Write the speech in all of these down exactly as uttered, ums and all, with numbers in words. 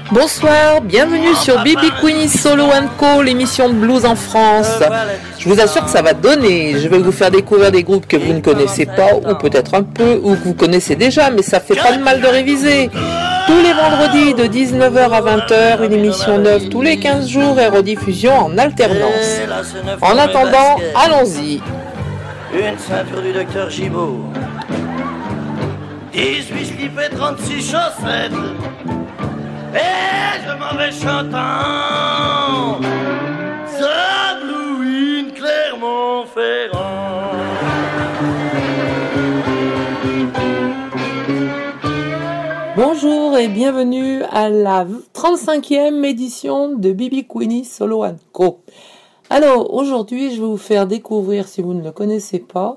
Bonsoir, bienvenue sur B B Queenie Solo and Co, l'émission de blues en France. Je vous assure que ça va donner. Je vais vous faire découvrir des groupes que vous ne connaissez pas, ou peut-être un peu, ou que vous connaissez déjà, mais ça fait pas de mal de réviser. Tous les vendredis de dix-neuf heures à vingt heures, une émission neuve tous les quinze jours et rediffusion en alternance. En attendant, allons-y. Une ceinture du docteur Gibaud, dix-huit slips et trente-six chaussettes. Et je m'en vais chantant Saint-Louis, Clermont-Ferrand. Bonjour et bienvenue à la trente-cinquième édition de B B Queenie Solo and Co. Alors aujourd'hui je vais vous faire découvrir, si vous ne le connaissez pas,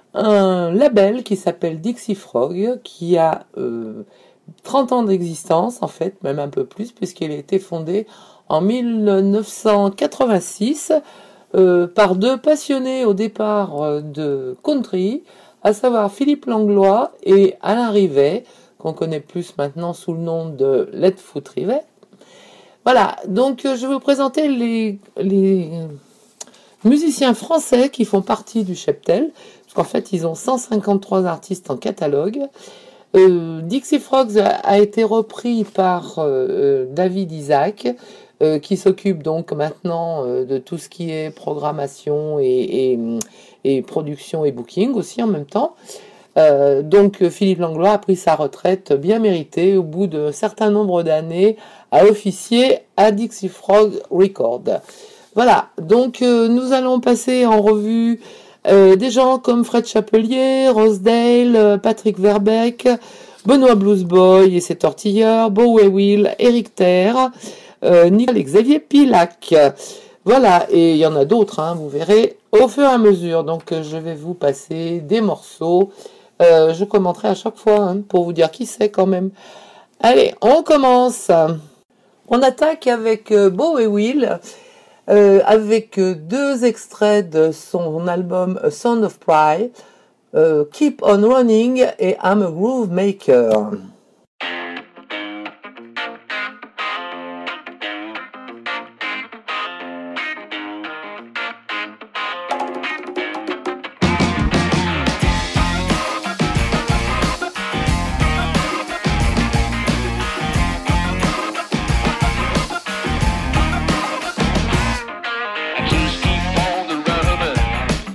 un label qui s'appelle Dixie Frog, qui a euh, trente ans d'existence, en fait, même un peu plus, puisqu'il a été fondé en mille neuf cent quatre-vingt-six euh, par deux passionnés au départ euh, de country, à savoir Philippe Langlois et Alain Rivet, qu'on connaît plus maintenant sous le nom de Leadfoot Rivet. Voilà, donc euh, je vais vous présenter les, les musiciens français qui font partie du cheptel, parce qu'en fait ils ont cent cinquante-trois artistes en catalogue. Euh, Dixie Frogs a, a été repris par euh, David Isaac, euh, qui s'occupe donc maintenant euh, de tout ce qui est programmation et, et, et production et booking aussi en même temps. Euh, donc Philippe Langlois a pris sa retraite bien méritée au bout d'un certain nombre d'années à officier à Dixie Frog Records. Voilà, donc euh, nous allons passer en revue Euh, des gens comme Fred Chapelier, Rosedale, euh, Patrick Verbeek, Benoît Bluesboy et ses tortilleurs, Bowie Will, Eric Terre, euh, Nicole et Xavier Pilac. Voilà, et il y en a d'autres, hein, vous verrez au fur et à mesure. Donc euh, je vais vous passer des morceaux. Euh, je commenterai à chaque fois hein, pour vous dire qui c'est quand même. Allez, on commence. On attaque avec euh, Bowie Will. Euh, avec euh, deux extraits de son album A Sound of Pride, euh, Keep on Running et I'm a Groove Maker.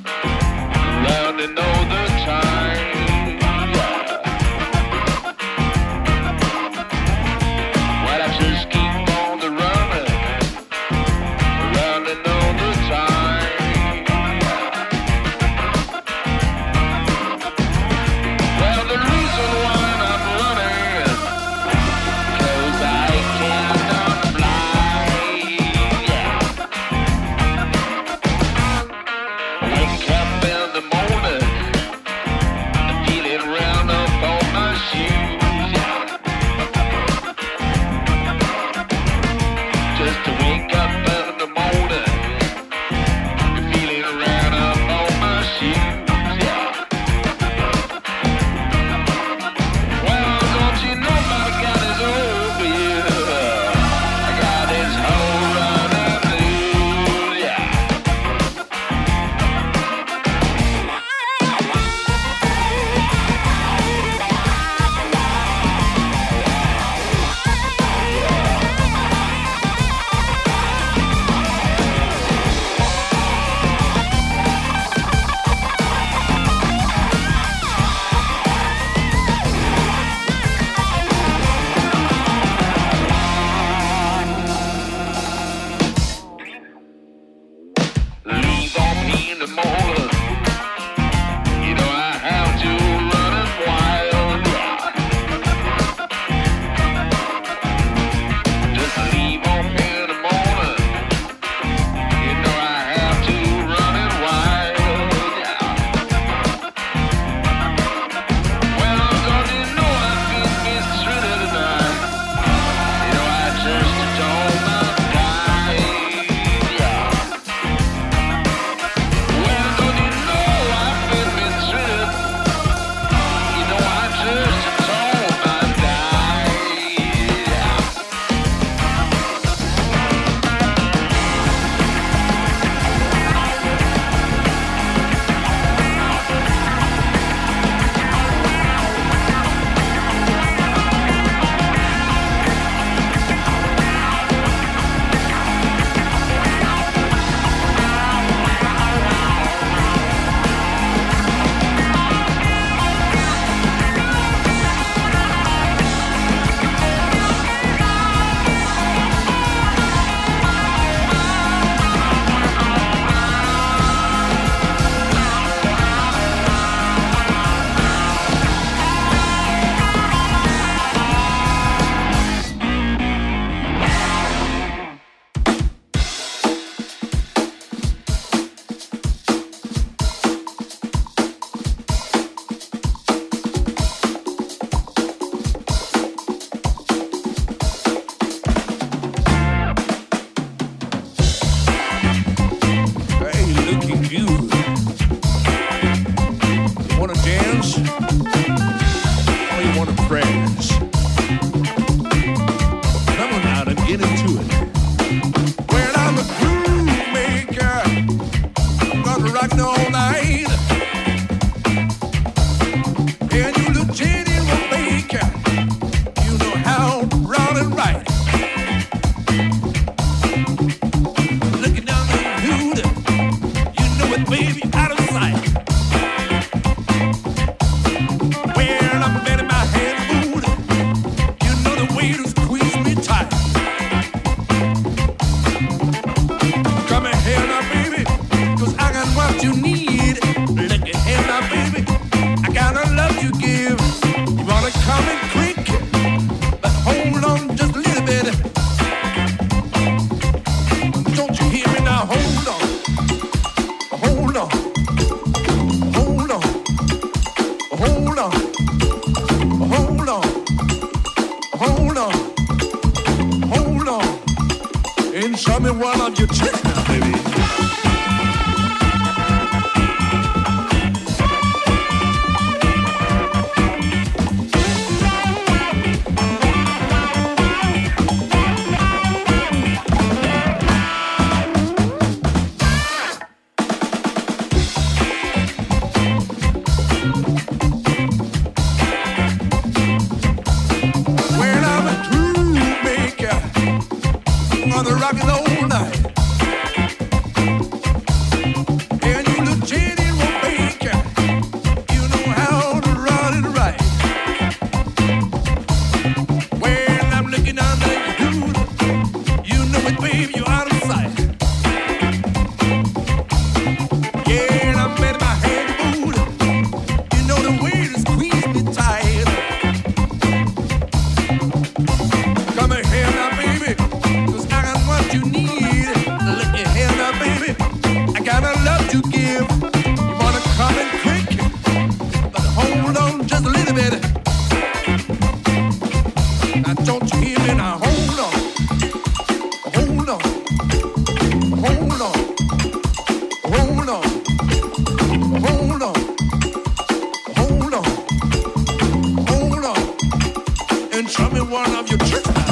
Know the time, yeah. get into it. When I'm a groove maker, I'm gonna rock it all night. And you look genuine maker, you know how to round and right. Looking down the hood, you know it, baby, out of sight. When I'm letting my hand move, you know the way to squeeze me tight. Come here now, baby, 'cause I got what you need. Look here now, baby, I got a love you give. You wanna come in quick, but hold on just a little bit. Don't you hear me now? Hold on, hold on, hold on, hold on, hold on, hold on, hold on, and show me one of your tricks now, baby. When I'm a groove maker, I'm gonna rock it all night. And you look genuine maker, you know how to run it right. When I'm looking under your hood, you know it, baby, you're out of sight. Yeah, and I'm letting my hand move, you know the way to squeeze me tight. Come here now, baby, 'cause I got what you need. Look here now, baby, I got a love to give. You wanna come in quick, but hold on just a little bit. Now don't you hear me now? Hold on, hold on, hold on, hold on, hold on, hold on, hold on, and show me one of your tricks now.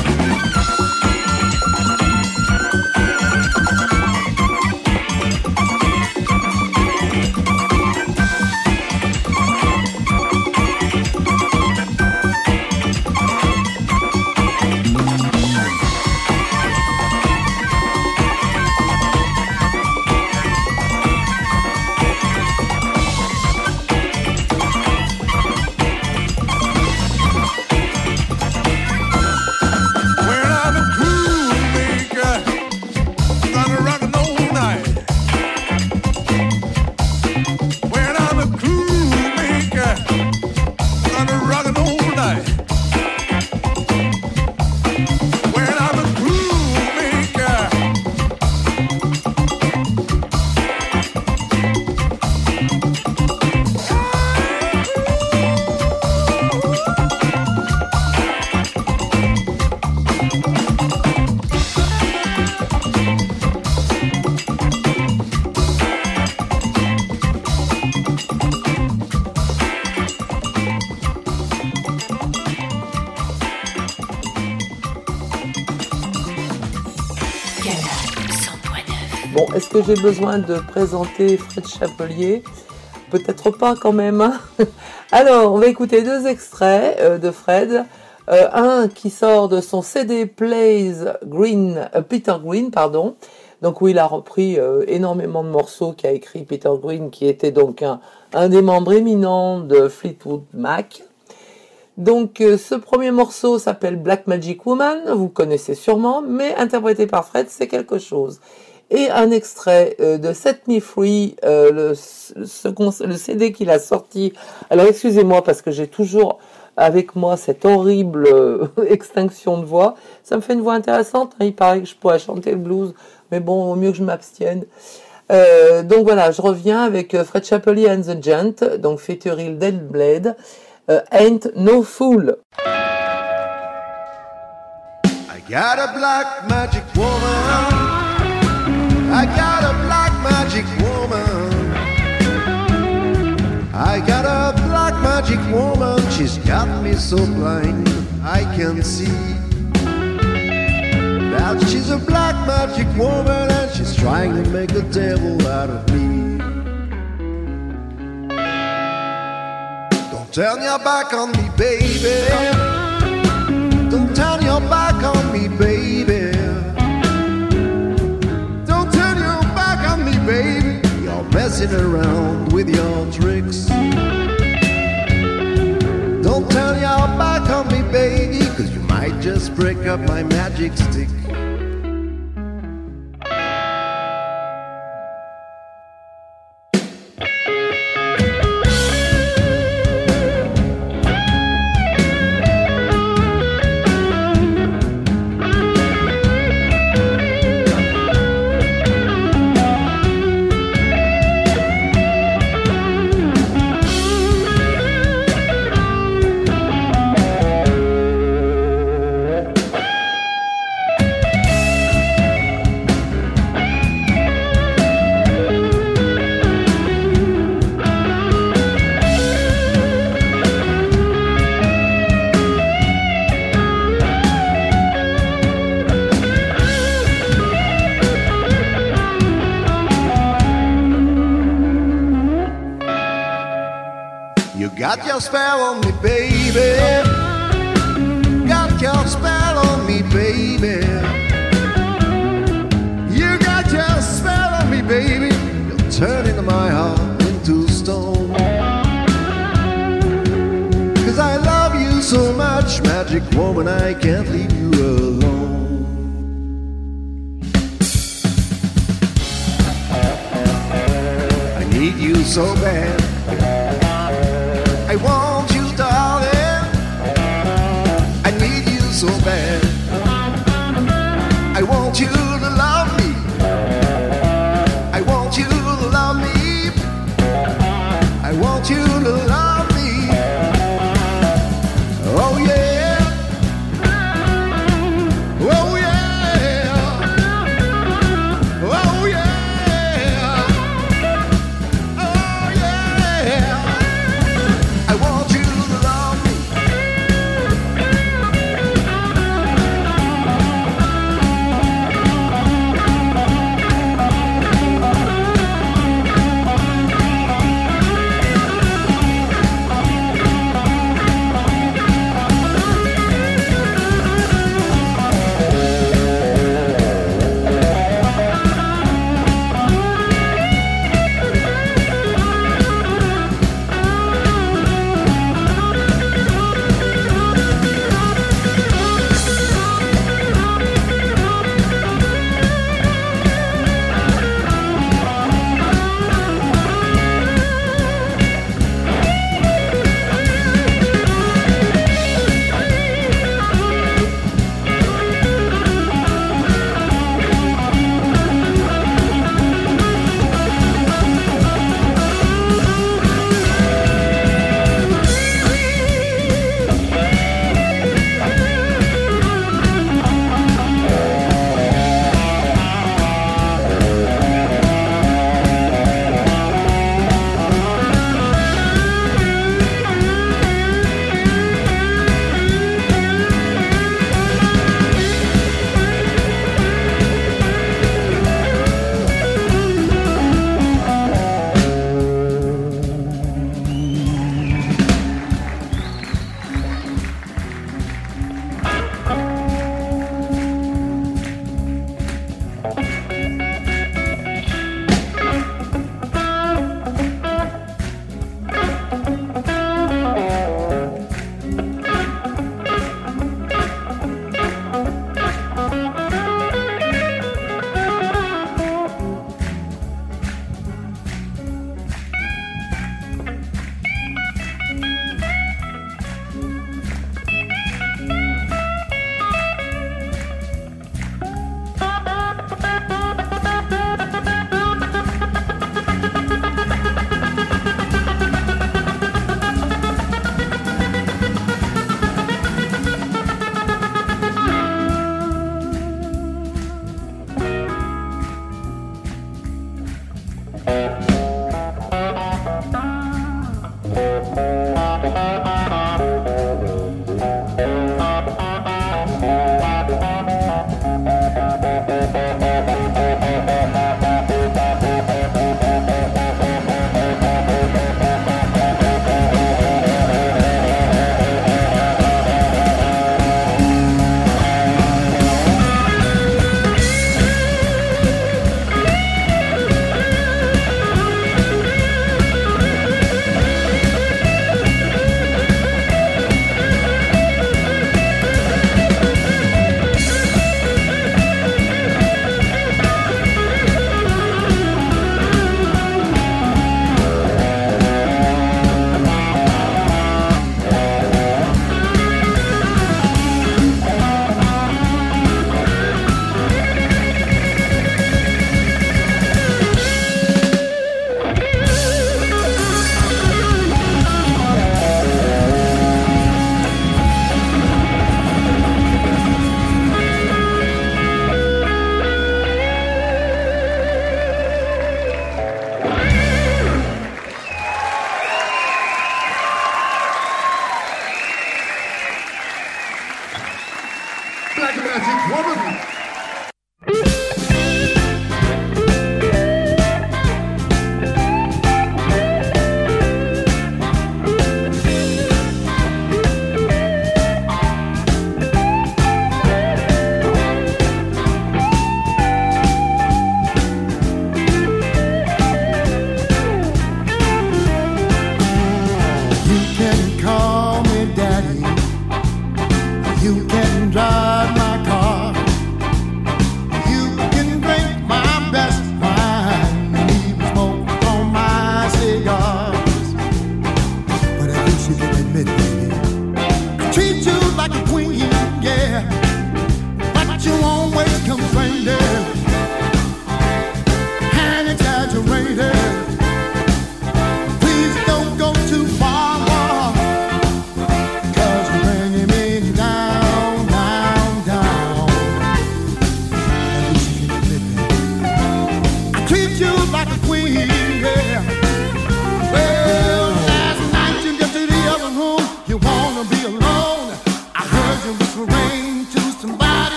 When I'm a groove maker, I'm gonna rock it all night. When I'm a groove maker, I'm gonna rock it all night. When I'm a groove maker. Bon, est-ce que j'ai besoin de présenter Fred Chapelier? Peut-être pas quand même. Hein. Alors, on va écouter deux extraits euh, de Fred. Euh, un qui sort de son C D Plays Green, euh, Peter Green, pardon. Donc où il a repris euh, énormément de morceaux qu'a écrit Peter Green, qui était donc un, un des membres éminents de Fleetwood Mac. Donc euh, ce premier morceau s'appelle Black Magic Woman, vous connaissez sûrement, mais interprété par Fred, c'est quelque chose. Et un extrait euh, de Set Me Free, euh, le, le, second, le C D qu'il a sorti. Alors excusez-moi parce que j'ai toujours avec moi cette horrible euh, extinction de voix. Ça me fait une voix intéressante, hein, il paraît que je pourrais chanter le blues, mais bon, au mieux que je m'abstienne. Euh, donc voilà, je reviens avec Fred Chapelier and the Gent, donc featuring Dead Blade, uh, Ain't No Fool. I got a black magic woman. I got a black magic woman. I got a black magic woman. She's got me so blind I can see. She's a black magic woman and she's trying to make a devil out of me. Don't turn your back on me, baby. Don't turn your back on me, baby. Don't turn your back on me, baby. You're messing around with your tricks. Don't turn your back on me, baby, 'cause you might just break up my magic stick. Got your spell on me, baby. Got your spell on me, baby. You got your spell on me, baby. You're turning my heart into stone. 'Cause I love you so much, magic woman, I can't leave you alone. I need you so bad. I want you, darling. I need you so bad. I want you to love me. I want you to love me. I want you to love me. Oh yeah. Oh yeah. Oh yeah. Oh yeah. I want you to love me.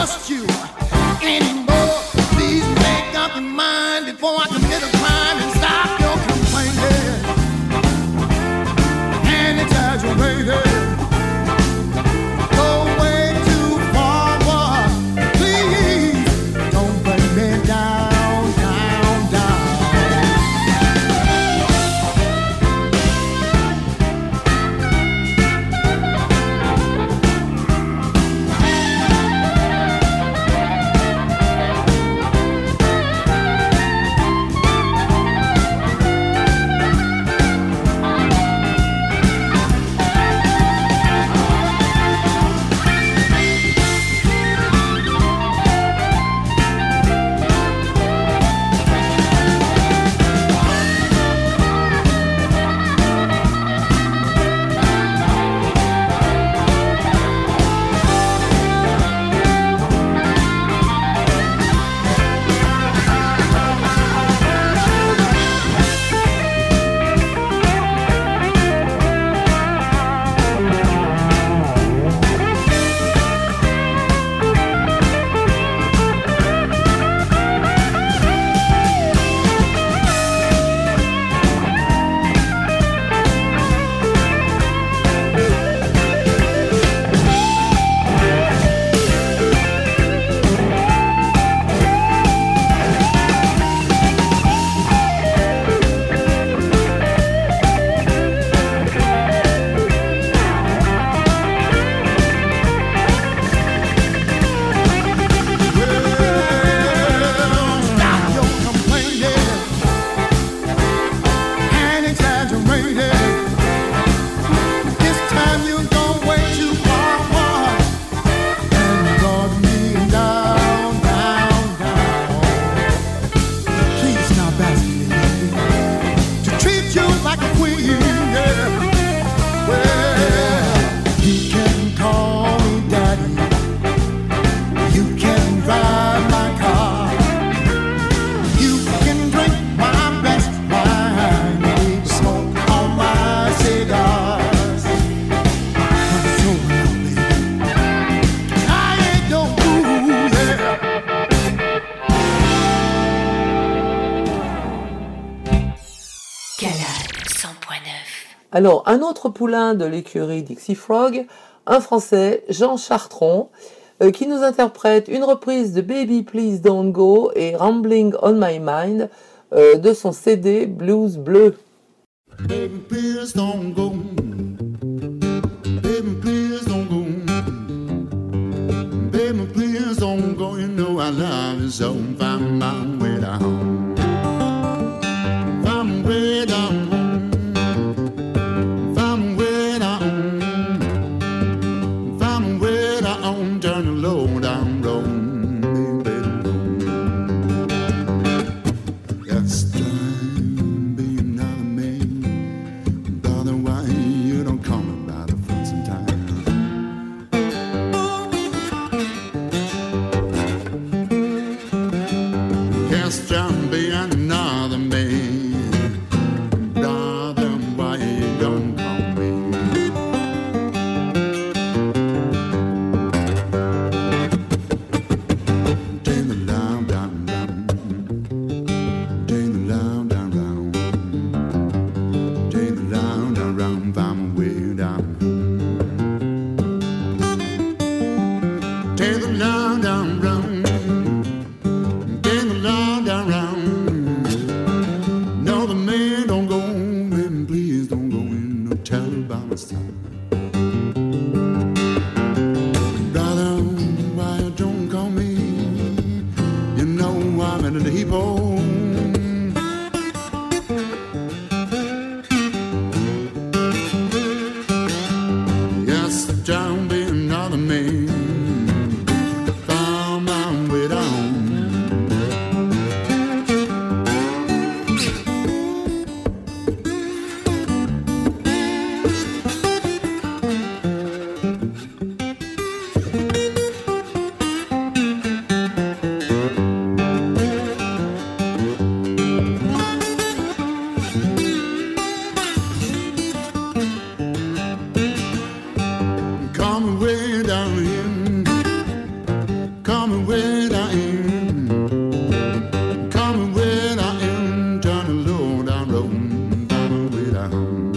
trust you anymore. Please make up your mind before I commit a crime and stop your complaining and exaggerating. Go way too forward. Please don't bring me down, down, down. Alors, un autre poulain de l'écurie Dixie Frog, un Français, Jean Chartron, euh, qui nous interprète une reprise de Baby Please Don't Go et Rambling on My Mind euh, de son C D Blues Bleu. Baby, please don't go. Baby, please don't go. Baby, please don't go. You know I love you so. Find my way down. Find my way down. Turn the low down road, baby. Yes, time be another man. Darling, why you don't come about it for some time? Yes, time be another man. Darling, why you don't call me? coming where I am, coming where I am, trying to low down road, coming where I am.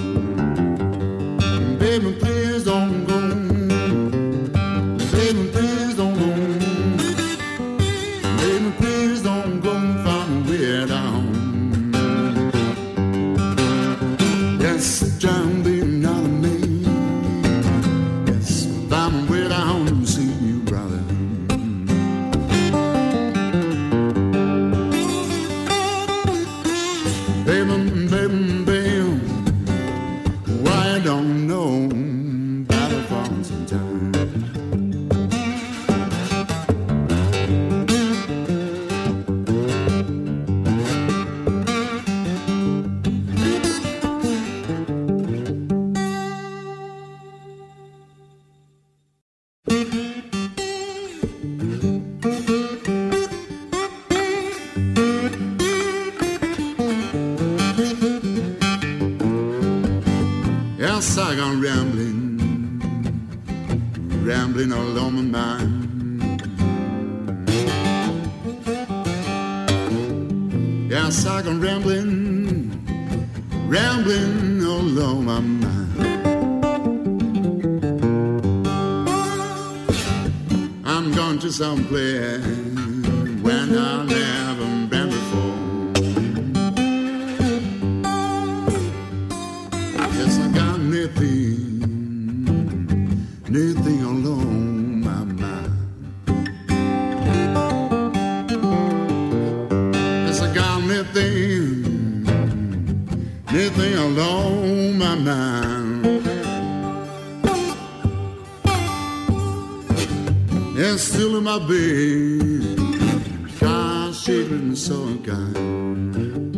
Baby, please don't go, baby, please don't go, baby, please don't go, find where I am. Yes, John, be not a man. Yes, find where I am, see you, brother. Baby, baby, baby, why I don't know about the falls in time. Yes, I gone rambling, rambling all on my mind. Yes, I gone rambling, rambling all on my mind. I'm going to some place when I never been before. Yes, I got nothing, nothing alone my mind. Yes, I got nothing, nothing alone my mind. Yes, still in my bed, God shaking so kind.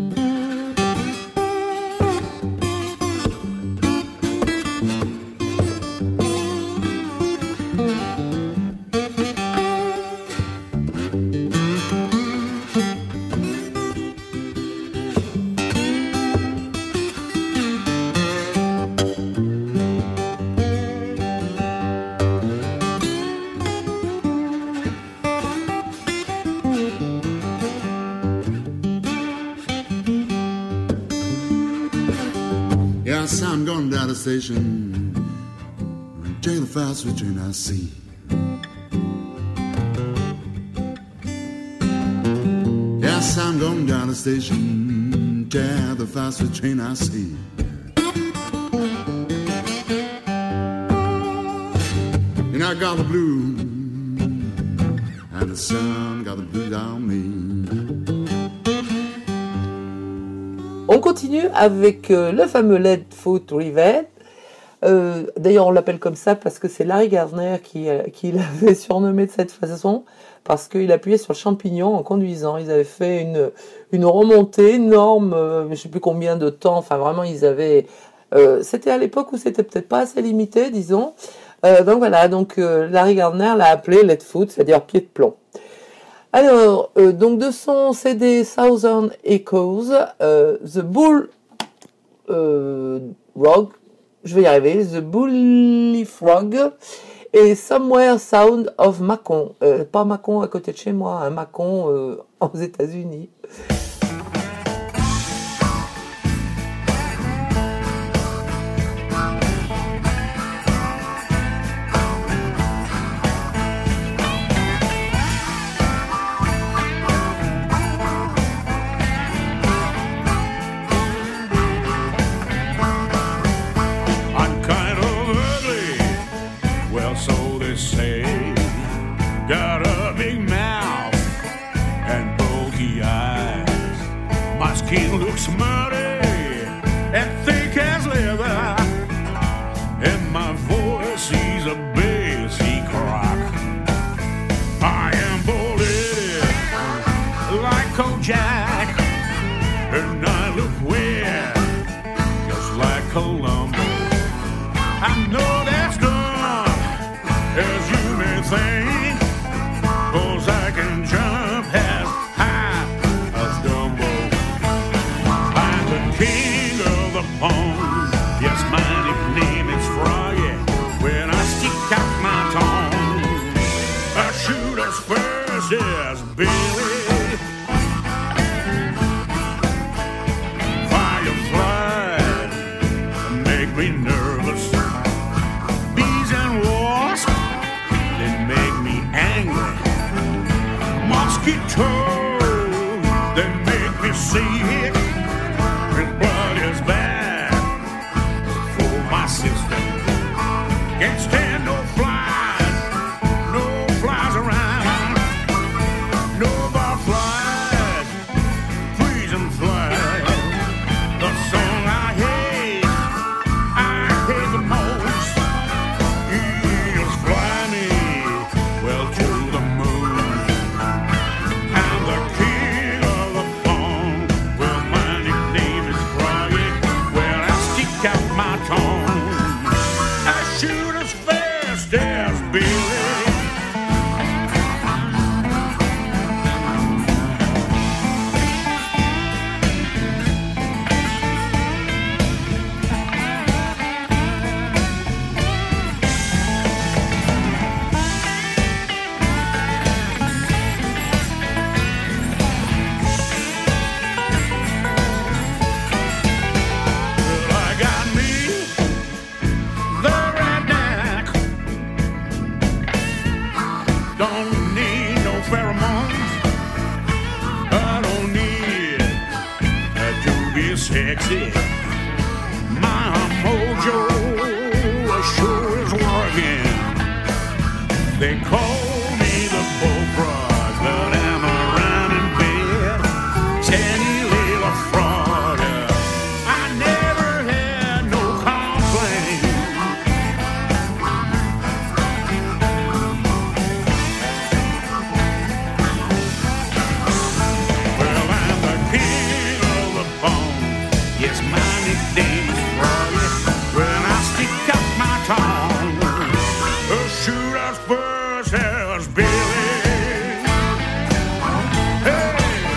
Yes, I'm going down the station, take the fastest train I see. Yes, I'm going down the station, take the fastest train I see. And I got the blues, and the sun got the blues on me. On continue avec euh, le fameux Leadfoot Rivet. Euh, d'ailleurs, on l'appelle comme ça parce que c'est Larry Gardner qui, euh, qui l'avait surnommé de cette façon, parce qu'il appuyait sur le champignon en conduisant. Ils avaient fait une, une remontée énorme, euh, je ne sais plus combien de temps. Enfin, vraiment, ils avaient. Euh, c'était à l'époque où c'était peut-être pas assez limité, disons. Euh, donc voilà, donc euh, Larry Gardner l'a appelé Leadfoot, c'est-à-dire pied de plomb. Alors, euh, donc de son C D Southern Echoes, euh, The Bull euh, Frog, je vais y arriver, The Bully Frog et Somewhere Sound of Macon, euh, pas Macon à côté de chez moi, un Macon euh, aux États-Unis. Got a big mouth and bogey eyes. there's Billy. Fireflies make me nervous. Bees and wasps, they make me angry. Mosquitoes, they make me sick. His blood is bad for my system. Can't stand no flies, no flies around. No barflies, freezing flies. The song I hate, I hate the most. Eagles fly me well to the moon. I'm the king of the farm. Well, my nickname is Froggy. Well, I stick out my tongue. I shoot as fast as Billy. Well, I got me the redneck. Don't need no pheromones. I don't need to be sexy. My mojo sure is working. They call me the bullfrog, but I'm around in bed. Tiny little frog. I never had no complaint. Well, I'm the king of the bone. Yes, my nickname is Froggy. When I stick up my tongue, I'll shoot as fast as Billy. Hey!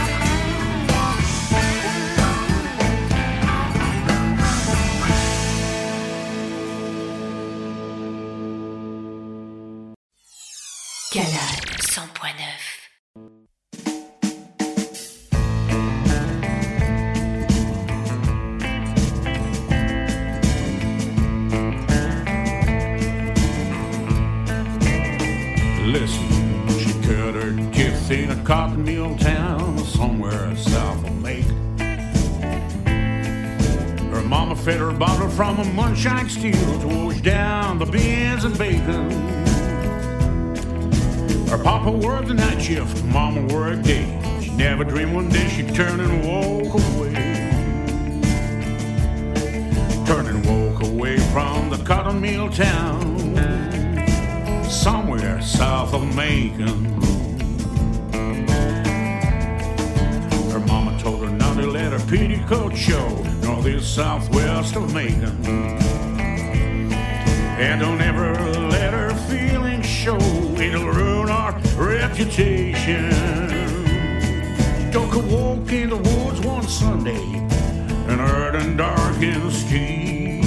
Calage cent point neuf. Listen, she cut her teeth in a cotton mill town somewhere south of Macon. Her mama fed her bottle from a moonshine still to wash down the beans and bacon. Her papa worked the night shift, mama worked day. She never dreamed one day she'd turn and walk away. Turn and walk away from the cotton mill town somewhere south of Macon. Her mama told her not to let her petticoat show north east southwest of Macon. And don't ever let her feelings show, it'll ruin our reputation. She took a walk in the woods one Sunday and heard a darkened street.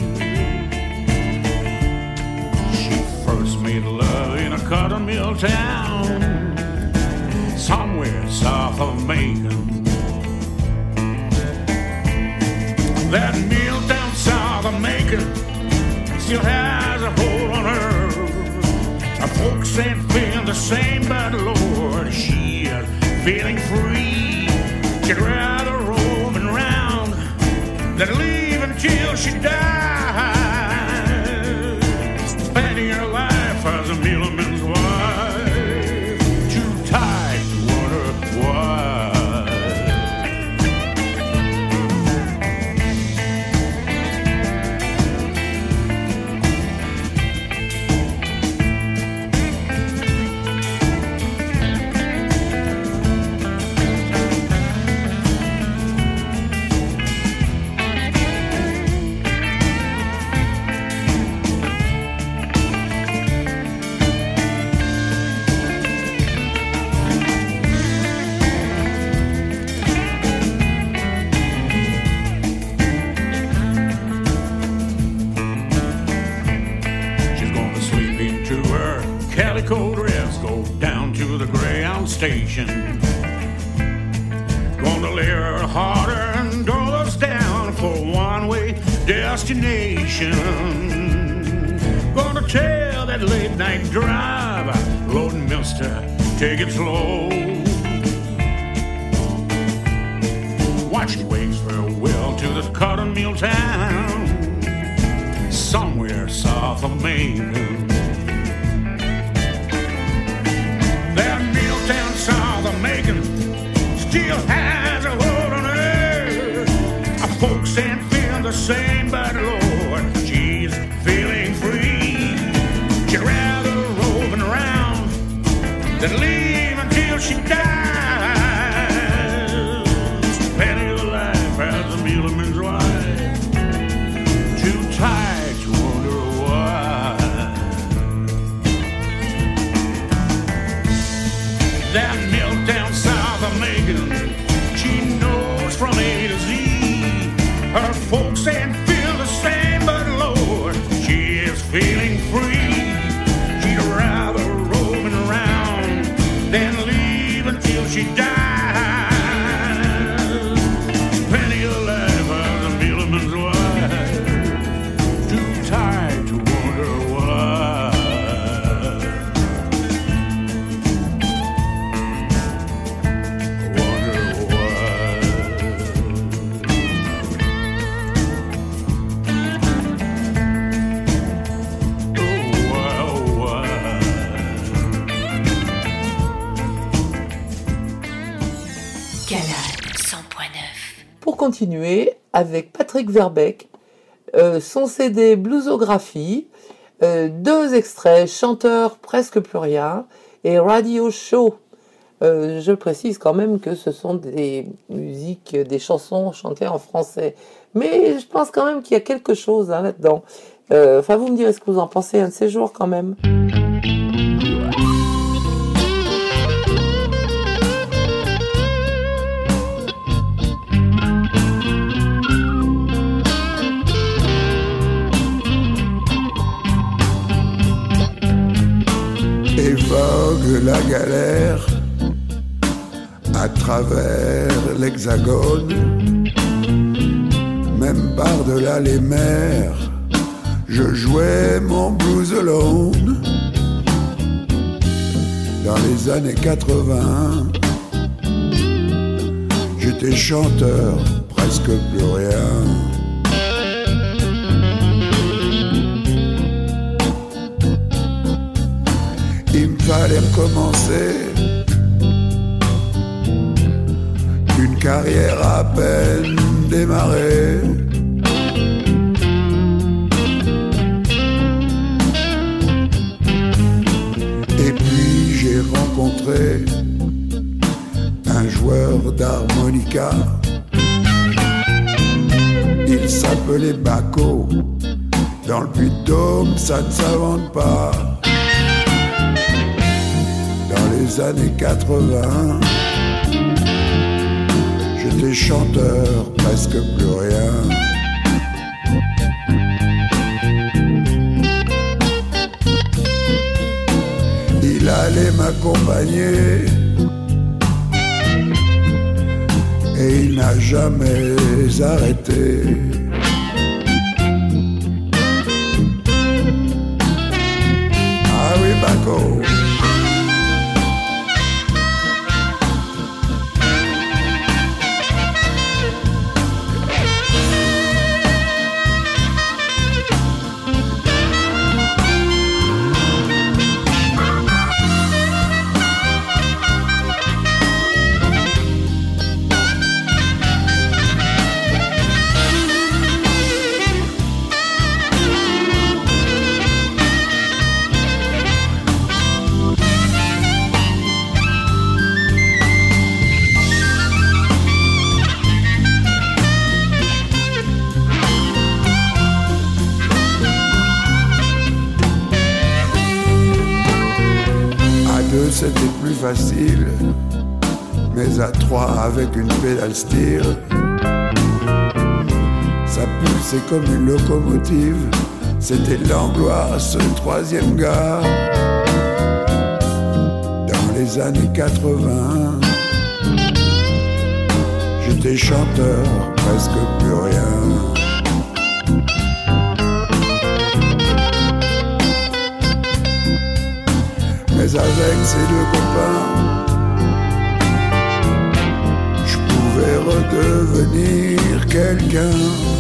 She first made love in a cotton mill town somewhere south of Macon. That mill down south of Macon still has a hold on her. Her folks ain't feeling the same, but Lord, she is feeling free. She'd rather roam around than leave until she dies, spending her life as a millman's wife. Too tired to wonder why. calico dress, go down to the Greyhound station. Gonna lay her harder and dollars down for one-way destination. Gonna tell that late-night driver, loading mister, take it slow. Watch he waves farewell to the cotton mill town, somewhere south of Maine. That mill town south of Macon still has a hold on her. Our folks ain't feel the same, but Lord, she's feeling free. She'd rather roving around than leave until she dies. Penny of life as a millerman's wife, too tired to wonder why. That mill down south of Macon, she knows from A to Z. Her folks ain't feel the same, but Lord, she is feeling free. She'd rather roaming around than leave until she dies. Plenty of life as a millerman's wife, too tired to wonder why. Pour continuer avec Patrick Verbeek, euh, son C D Bluesographie, euh, deux extraits, Chanteur presque plus rien et Radio Show. Euh, je précise quand même que ce sont des musiques, des chansons chantées en français, mais je pense quand même qu'il y a quelque chose hein, là-dedans. Euh, enfin, vous me direz ce que vous en pensez un de ces jours quand même. Évoque la galère à travers l'hexagone, même par-delà les mers, je jouais mon blues alone. Dans les années quatre-vingts, j'étais chanteur, presque plus rien. Il me fallait recommencer une carrière à peine démarrée. Et puis j'ai rencontré un joueur d'harmonica. Il s'appelait Baco. Dans le Puy-de-Dôme, ça ne s'invente pas. Dans les années quatre-vingts, j'étais chanteur, presque plus rien. Il allait m'accompagner et il n'a jamais arrêté. Ah oui, Baco. C'était plus facile, mais à trois avec une pédale style, ça pulsait comme une locomotive. C'était l'angoisse, le troisième gars. les années quatre-vingts. J'étais chanteur, presque plus rien. Mais avec ces deux copains, je pouvais redevenir quelqu'un.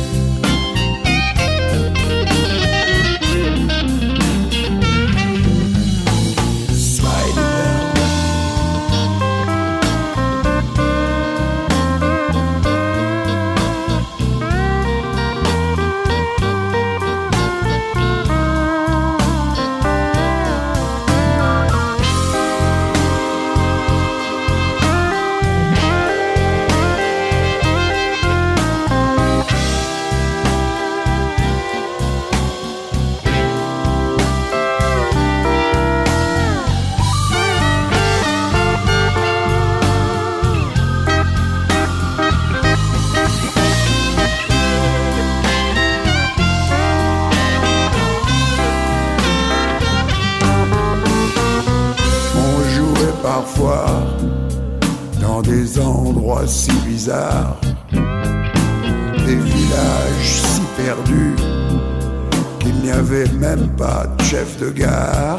Parfois, dans des endroits si bizarres, des villages si perdus qu'il n'y avait même pas de chef de gare.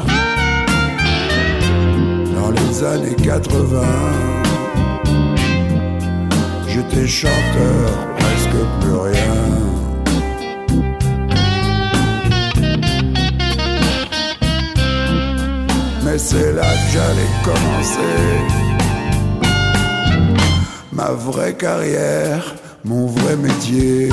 Dans les années quatre-vingts, j'étais chanteur, presque plus rien. Mais c'est là que j'allais commencer ma vraie carrière, mon vrai métier.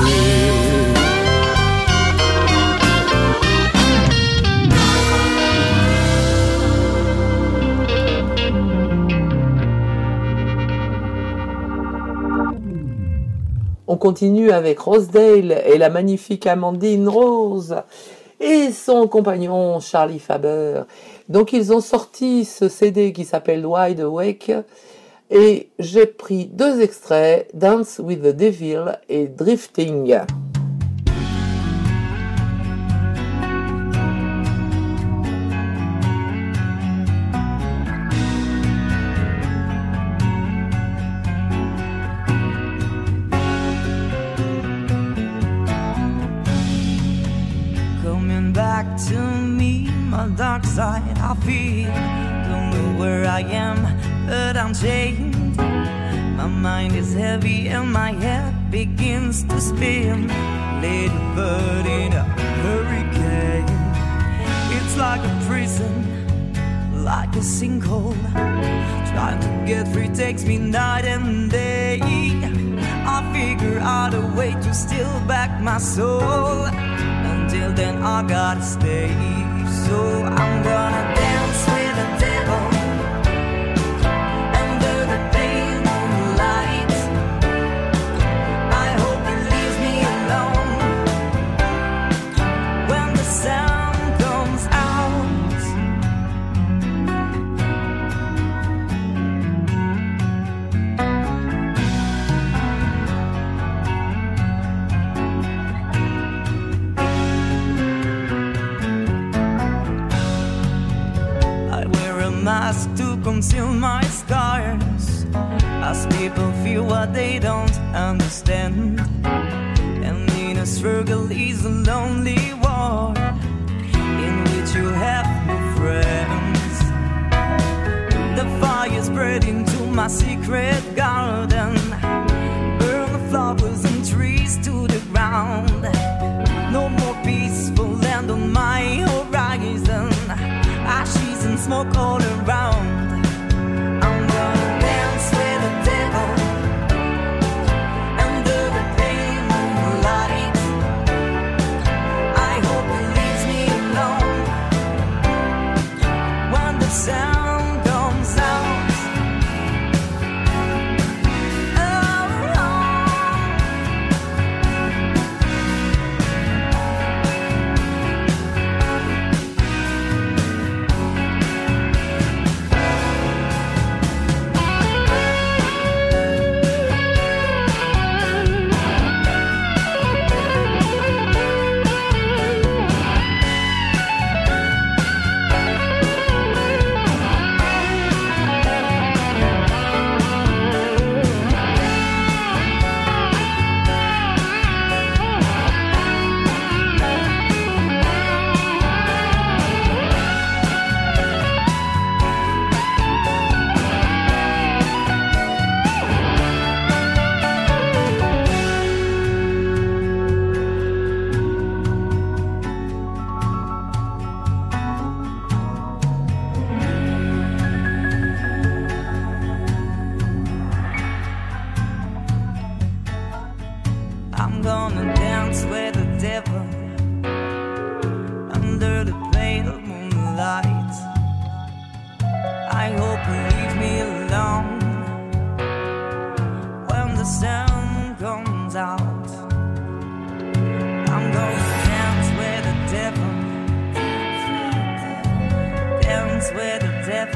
On continue avec Rosedale et la magnifique Amandine Rose et son compagnon Charlie Faber. Donc ils ont sorti ce C D qui s'appelle Wide Awake et j'ai pris deux extraits, Dance with the Devil et Drifting. Back to me, my dark side, I feel. Don't know where I am, but I'm chained. My mind is heavy and my head begins to spin. Let it burn in a hurricane. It's like a prison, like a sinkhole. Trying to get free takes me night and day. I figure out a way to steal back my soul. Until then I gotta stay. So I'm gonna dance with the devil under the pale moonlight. I hope he leaves me alone when the sun comes out. Mask to conceal my scars, as people feel what they don't understand. And in a struggle is a lonely war in which you have no friends. The fire spread into my secret garden, burn the flowers and trees to the ground. No more peaceful land on my horizon, ashes and smoke all around. I'm gonna dance with the devil under the pale moonlight. I hope he leaves me alone when the sun comes out. Oh, oh. hope you leave me alone when the sun comes out. I'm gonna dance with the devil, dance with the devil.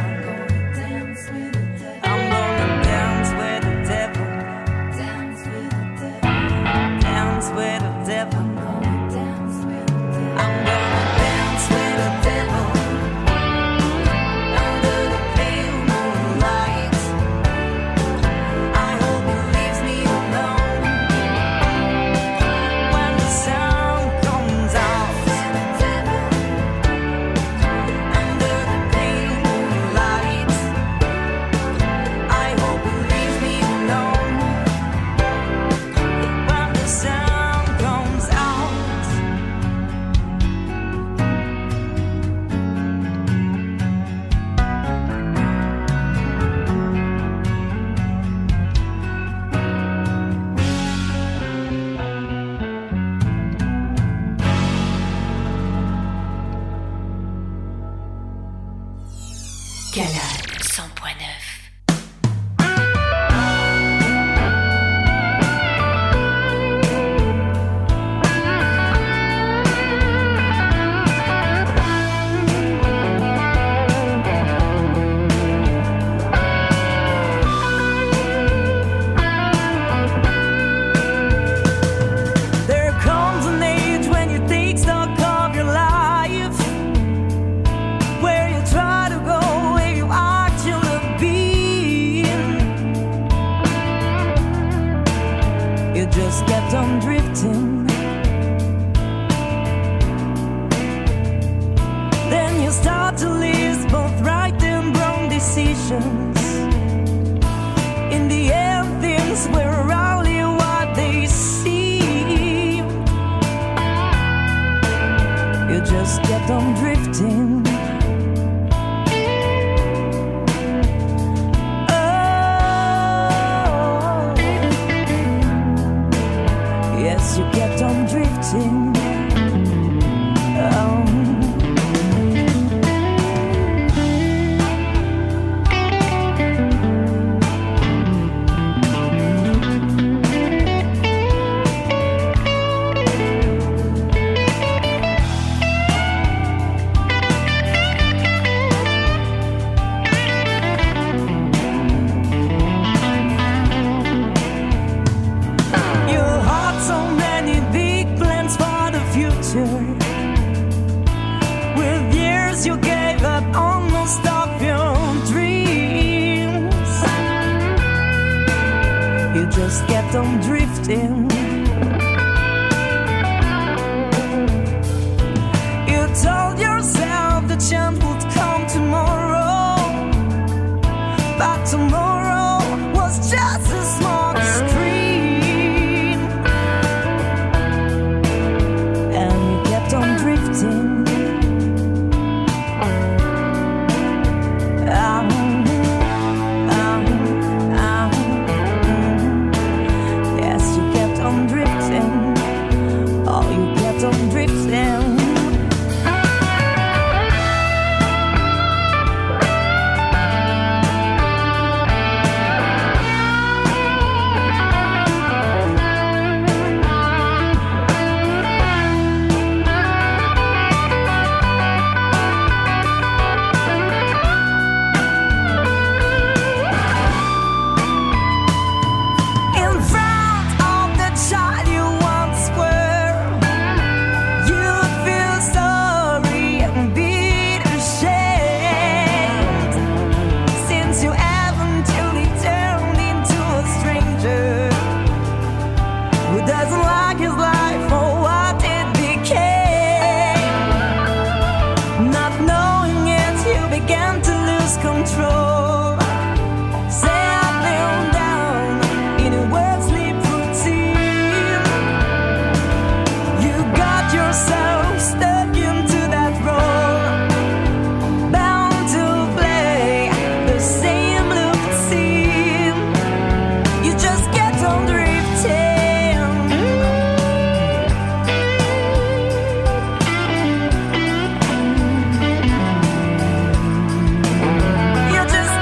I'm gonna dance with the devil, dance with the devil, dance with the devil. I'm gonna dance with the devil under the pale moonlight. I hope he leaves me alone when the sun comes out. Under the pale moonlight, I hope he leaves me alone when the sun comes out. Calade cent point neuf. There comes an age when you take stock of your life, where you try to go where you actually been. You just kept on drifting. Then you start to list both right and wrong decisions. In the end, things were only what they seem. You just kept on drifting. Oh, yes, you kept on drifting. Oh. You had so many big plans for the future. With years you gave up on most of your dreams. You just kept on drifting. You told yourself the chance would come tomorrow, but tomorrow was just a smoke screen. And you kept on drifting. Ah, ah, ah, mm. Yes, you kept on drifting. Oh, you kept on drifting. In front of the child you once were, you'd feel sorry and be ashamed, since you haven't truly turned into a stranger who doesn't like his life for what it became. Not knowing it, you began to lose control, settling down in a word sleep routine. You got yourself stuck into that role, bound to play the same looped scene. You just kept on drifting. You just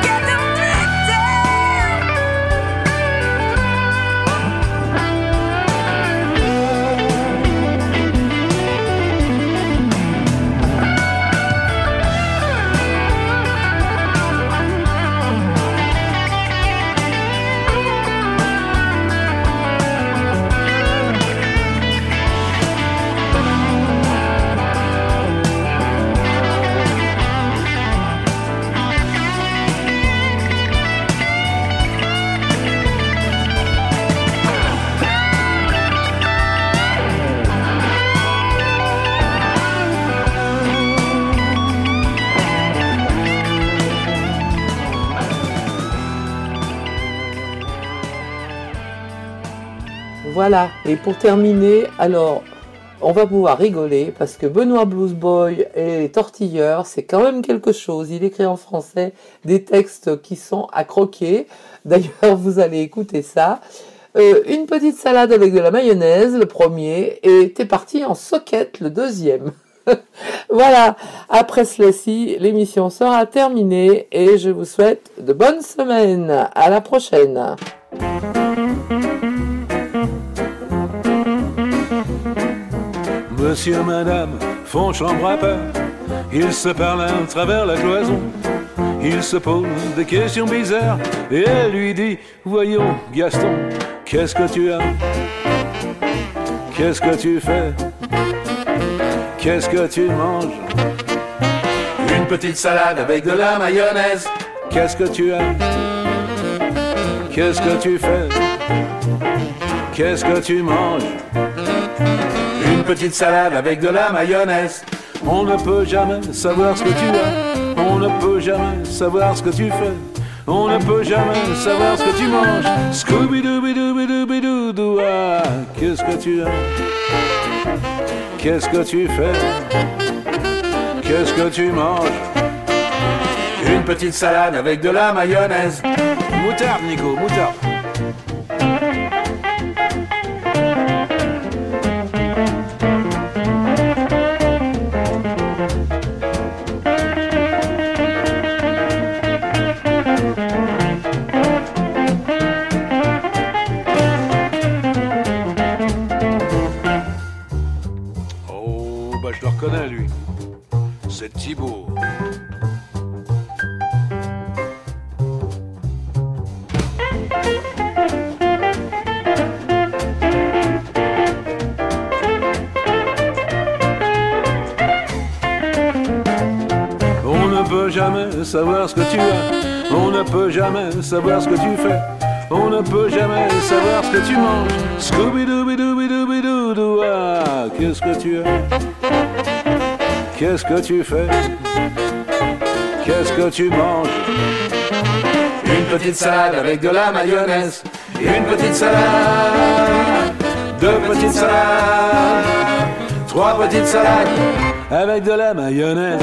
Voilà, et pour terminer, alors, on va pouvoir rigoler parce que Benoît Blues Boy et les Tortilleurs, c'est quand même quelque chose. Il écrit en français des textes qui sont à croquer. D'ailleurs, vous allez écouter ça. Euh, une petite salade avec de la mayonnaise, le premier, et t'es parti en soquette, le deuxième. Voilà, après cela-ci, l'émission sera terminée et je vous souhaite de bonnes semaines. À la prochaine. Monsieur, madame font chambre à part. Ils se parlent à travers la cloison. Ils se posent des questions bizarres. Et elle lui dit, voyons, Gaston, qu'est-ce que tu as? Qu'est-ce que tu fais? Qu'est-ce que tu manges? Une petite salade avec de la mayonnaise. Qu'est-ce que tu as? Qu'est-ce que tu fais? Qu'est-ce que tu manges? Une petite salade avec de la mayonnaise. On ne peut jamais savoir ce que tu as. On ne peut jamais savoir ce que tu fais. On ne peut jamais savoir ce que tu manges. Scooby-Dooby-Dooby-Dooby-Doo. Ah, qu'est-ce que tu as? Qu'est-ce que tu fais? Qu'est-ce que tu manges? Une petite salade avec de la mayonnaise. Moutarde, Nico, moutarde. Je le reconnais, lui. C'est Thibaut. On ne peut jamais savoir ce que tu as. On ne peut jamais savoir ce que tu fais. On ne peut jamais savoir ce que tu manges. Scooby-Dooby-Dooby-Dooby-Doo. Ah, qu'est-ce que tu as? Qu'est-ce que tu fais? Qu'est-ce que tu manges? Une petite salade avec de la mayonnaise. Une petite salade. Deux petites salades. Trois petites salades avec de la mayonnaise.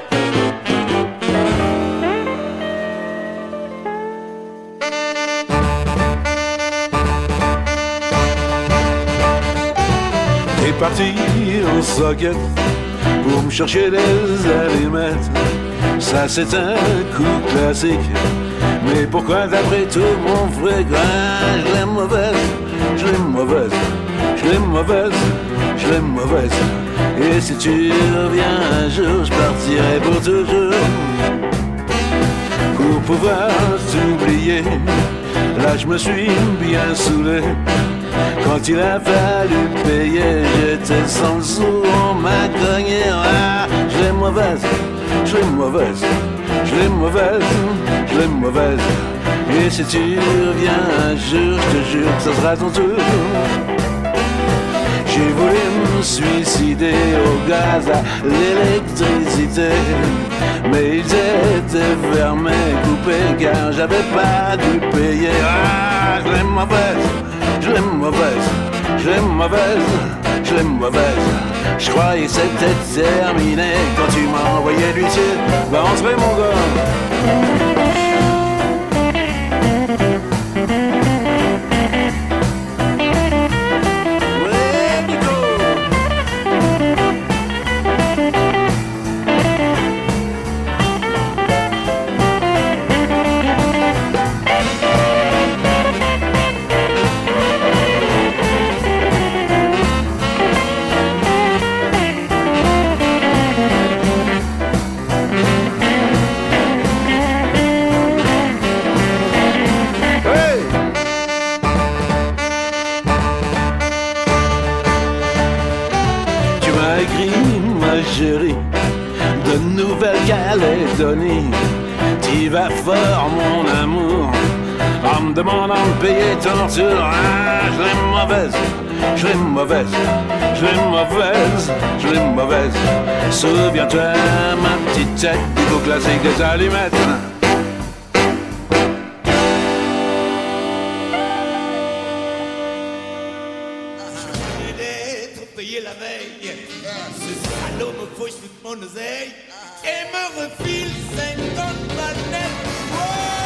T'es parti en soquette pour me chercher des allumettes. Ça c'est un coup classique. Mais pourquoi d'après tout mon fréquent? Je l'aime mauvaise, je l'aime mauvaise, je l'aime mauvaise, je l'aime mauvaise. Et si tu reviens un jour, je partirai pour toujours. Pour pouvoir t'oublier, là je me suis bien saoulé. Quand il a fallu payer, j'étais sans sous, on m'a cogné. Ah, je l'aime mauvaise, je l'aime mauvaise, je l'aime mauvaise, je l'aime mauvaise. Et si tu reviens un jour, je te jure que ça sera ton tour. J'ai voulu me suicider au gaz, à l'électricité, mais ils étaient fermés, coupés, car j'avais pas dû payer. Ah, je l'aime mauvaise, je l'aime mauvaise, je l'aime mauvaise, je l'aime mauvaise. Je croyais que c'était terminé quand tu m'as envoyé l'huissier. Va rentrer mon gars. De Nouvelle-Calédonie, t'y vas fort mon amour, en me demandant de payer ton tour. Ah, je l'aime mauvaise, je l'aime mauvaise, je l'aime mauvaise, je l'aime mauvaise. Souviens-toi ma petite tête, du beau classique des allumettes. mon oseille et me refile cinquante balais. Oh,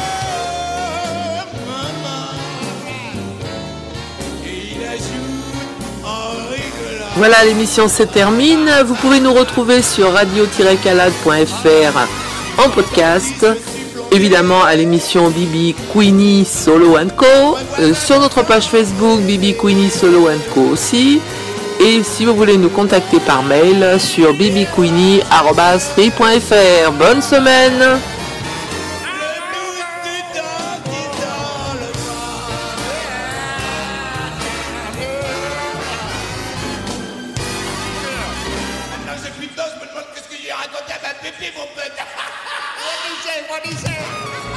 maman. Et il ajoute en rigolant. Voilà, l'émission se termine. Vous pouvez nous retrouver sur radio tiret calade point f r en podcast. Évidemment à l'émission Bibi Queenie Solo and Co. Euh, sur notre page Facebook Bibi Queenie Solo and Co aussi. Et si vous voulez nous contacter par mail sur bibiqueenie arobase free point f r. Bonne semaine. Maintenant j'ai plus de dos, je me demande qu'est-ce que j'ai raconté à ma pépé, mon pote. What do you say? What do you say?